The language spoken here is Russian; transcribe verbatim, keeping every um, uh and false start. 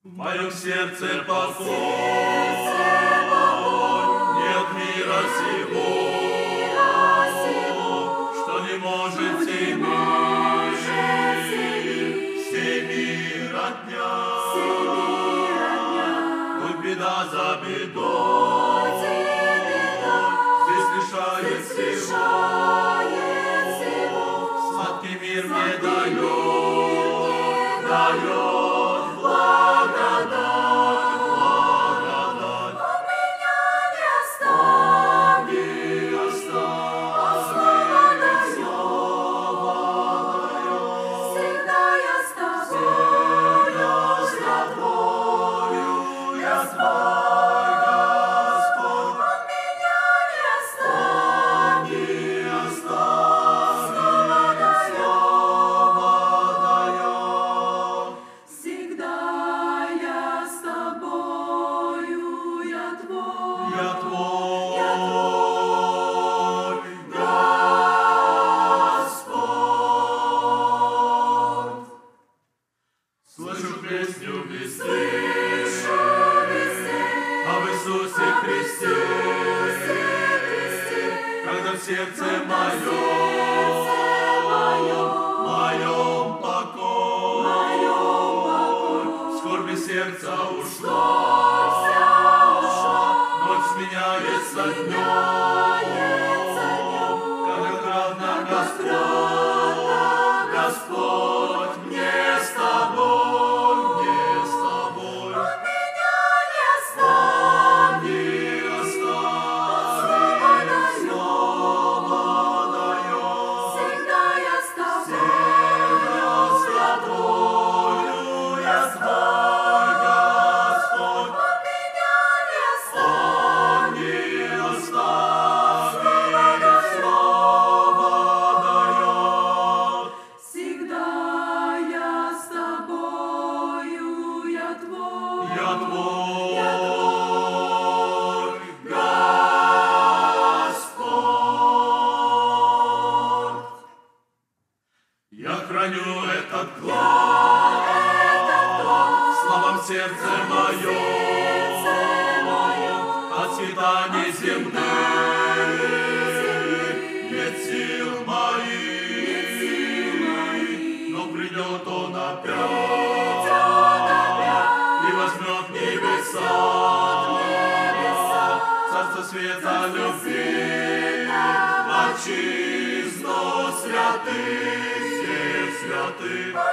В моем сердце покой, нет мира сего, что не может семить, семи родня. Хоть беда за бедой, здесь лишает всего, сладкий мир мне дает, дает благодать, благодать. Он меня не оставит, оставит, слово дает, всегда я с тобой, всегда с тобою, я твой Господь. он меня не оставит, оставит, слово дает. всегда я с тобою, я твой, Я твой, я Господь. слышу песню везде, Слышу везде об Иисусе Христе, когда в сердце моем, моем покой, скорби сердца ушло, ночь сменяется днем, когда кратно Господь, Господь мне с тобой, мне с тобой. Он меня не оставит, Оставит, слово дает, всегда я с тобой, всегда с тобою, я твой Господь. он меня не Он оставит, не оставит, слово дает. всегда я с тобою, я твой, Я твой я Господь. Я храню этот глаз, слава в сердце моем, от свиданий земных нет сил моих, но придет Он опять и возьмет небеса, царство света любви, отчизну святых, всех святых.